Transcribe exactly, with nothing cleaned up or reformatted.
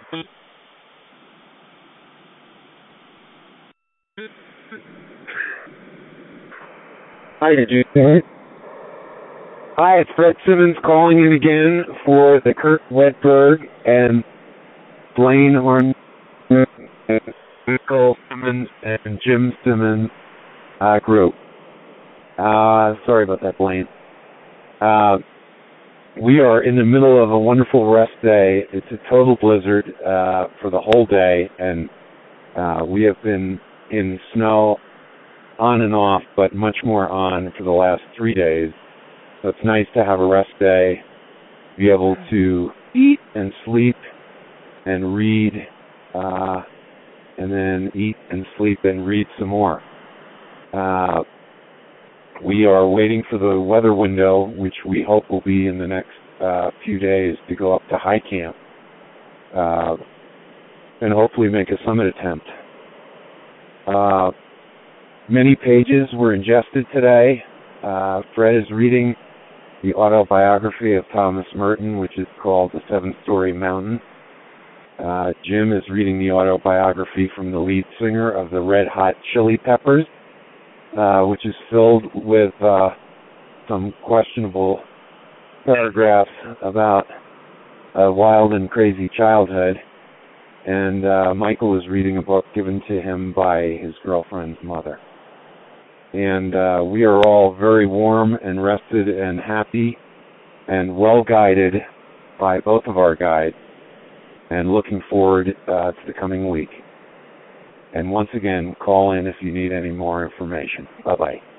Hi, did you hear it? Hi, it's Fred Simmons calling in again for the Kurt Wedberg and Blaine Horn and Michael Simmons and Jim Simmons uh, group. Uh, sorry about that, Blaine. Uh, we are in the middle of a wonderful rest day. It's a total blizzard uh, for the whole day, and uh, we have been in snow on and off, but much more on for the last three days. So it's nice to have a rest day, be able to eat and sleep and read, uh, and then eat and sleep and read some more. Uh, we are waiting for the weather window, which we hope will be in the next uh, few days, to go up to high camp uh, and hopefully make a summit attempt. Uh, many pages were ingested today. Uh, Fred is reading the autobiography of Thomas Merton, which is called The Seven-Story Mountain. Uh, Jim is reading the autobiography from the lead singer of the Red Hot Chili Peppers, uh, which is filled with uh, some questionable paragraphs about a wild and crazy childhood. And uh, Michael is reading a book given to him by his girlfriend's mother. And uh, we are all very warm and rested and happy and well guided by both of our guides, and looking forward uh, to the coming week. And once again, call in if you need any more information. Bye-bye.